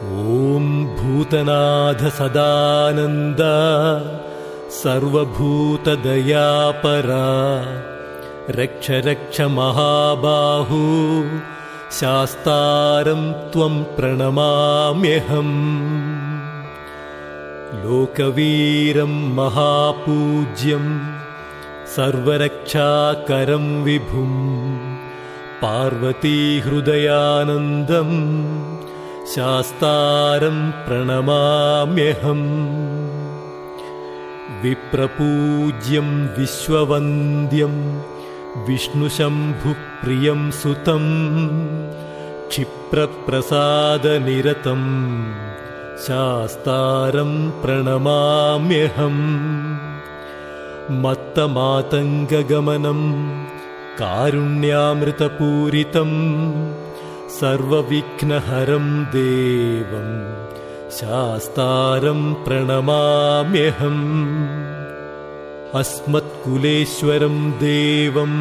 ॐ भूतनाथ सदानन्द सर्वभूतदयापरा रक्ष रक्ष महाबाहु शास्तारं त्वं प्रणमाम्यहम् लोकवीरं महापूज्यं सर्वरक्षाकरं विभुं पार्वतीहृदयानन्दं शास्तारं प्रणमाम्यहम् विप्रपूज्यं विश्ववन्द्यं विष्णुशम्भुप्रियं सुतं क्षिप्रप्रसादनिरतं शास्तारं प्रणमाम्यहम् मत्तमातङ्गगमनं कारुण्यामृतपूरितं सर्वविघ्नहरं देवं शास्तारं प्रणमाम्यहम् अस्मत्कुलेश्वरं देवम्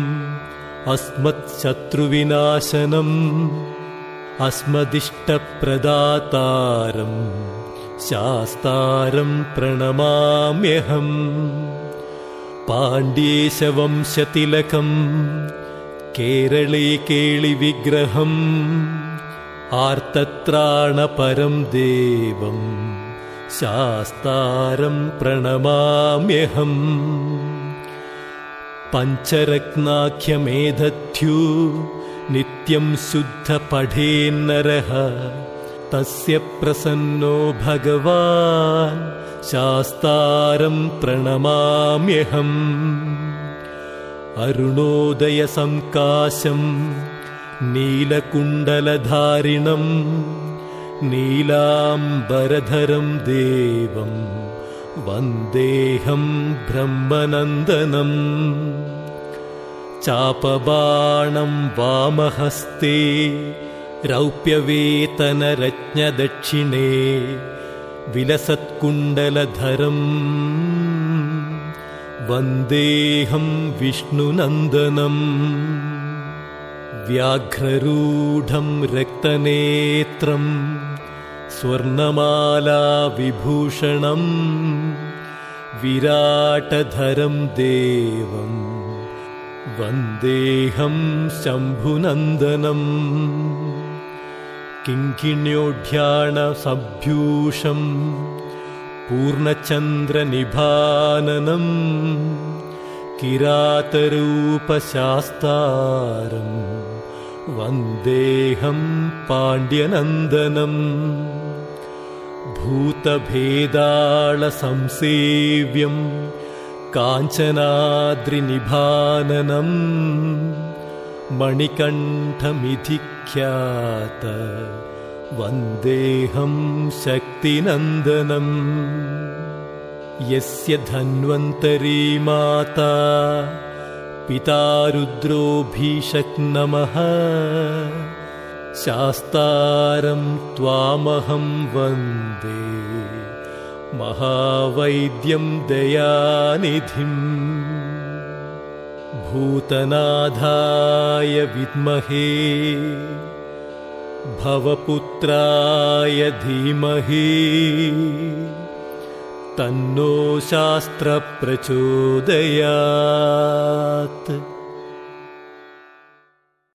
अस्मत्शत्रुविनाशनम् अस्मदिष्टप्रदातारं शास्तारं प्रणमाम्यहम् पाण्ड्येशवंशतिलकं केरळे केळिविग्रहम् आर्तत्राणपरं देवं शास्तारं प्रणमाम्यहम् पञ्चरत्नाख्यमेधद्यु नित्यं शुद्धपठेन्नरः तस्य प्रसन्नो भगवान् शास्तारं प्रणमाम्यहम् अरुणोदयसङ्काशं नीलकुण्डलधारिणं नीलाम्बरधरं देवं वन्देऽहं ब्रह्मनन्दनम् चापबाणं वामहस्ते रौप्यवेतनरत्नदक्षिणे विलसत्कुण्डलधरम् वन्देऽहं विष्णुनन्दनम् व्याघ्ररूढं रक्तनेत्रं स्वर्णमालाविभूषणं विराटधरं देवं वन्देऽहं शम्भुनन्दनम् किङ्किण्योढ्याणसभ्यूषं पूर्णचन्द्रनिभाननं किरातरूपशास्तारं वन्देऽहं पाण्ड्यनन्दनम् भूतभेदाळसंसेव्यं काञ्चनाद्रिनिभाननं मणिकण्ठमिधिख्यात वन्देऽहं शक्तिनन्दनम् यस्य धन्वन्तरी माता पिता रुद्रो भीषक्नमः शास्तारं त्वामहं वन्दे महावैद्यं दयानिधिम् भूतनाथाय विद्महे भवपुत्राय धीमहि तन्नो शास्त्रप्रचोदयात्।